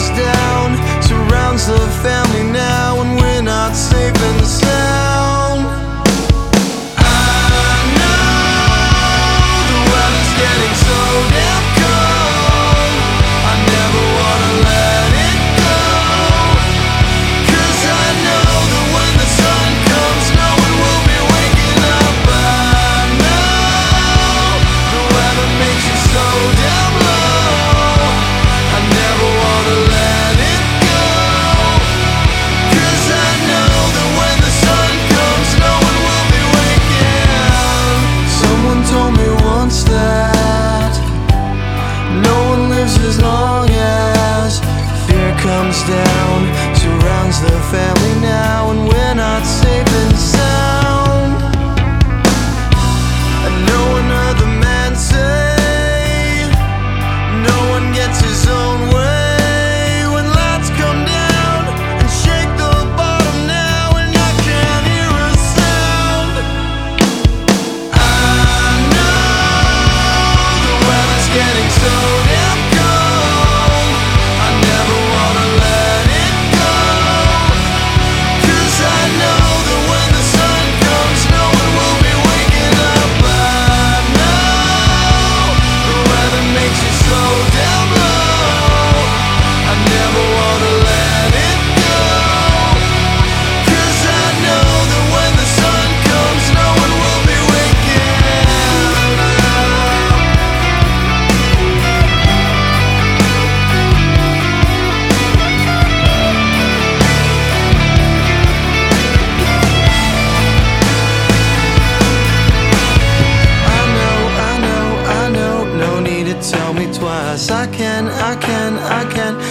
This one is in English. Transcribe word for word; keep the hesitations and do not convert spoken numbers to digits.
comes down, surrounds the family now, and we're not safe and sound. I know the weather's getting so damn cold. I never wanna let it go, 'cause I know that when the sun comes, no one will be waking up. I know the weather makes you so damn low. I never wanna let it go, 'cause I know that when the sun comes, no one will be waking. Someone told me once that no one lives as long as fear comes down, surrounds the family now, and we're not safe and sound. And no one heard the man say, no one gets his own way. When lights come down and shake the bottom now, and I can't hear a sound. I know the weather's getting so damn cold. I never wanna let it go, 'cause I know that when the sun comes, no one will be waking up. I know the weather makes you so damn low. I never wanna let it go, 'cause I know that when the sun comes, no one will be waking up. I know, I know, I know, no need to tell me twice. I can, I can, I can